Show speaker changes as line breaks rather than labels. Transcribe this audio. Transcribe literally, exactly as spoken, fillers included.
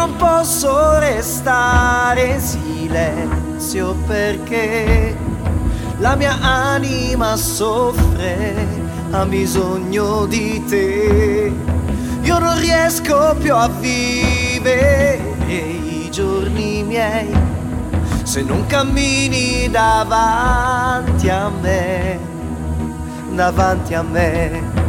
non posso restare in silenzio perché la mia anima soffre, ha bisogno di te. Io non riesco più a vivere i giorni miei se non cammini davanti a me, davanti a me.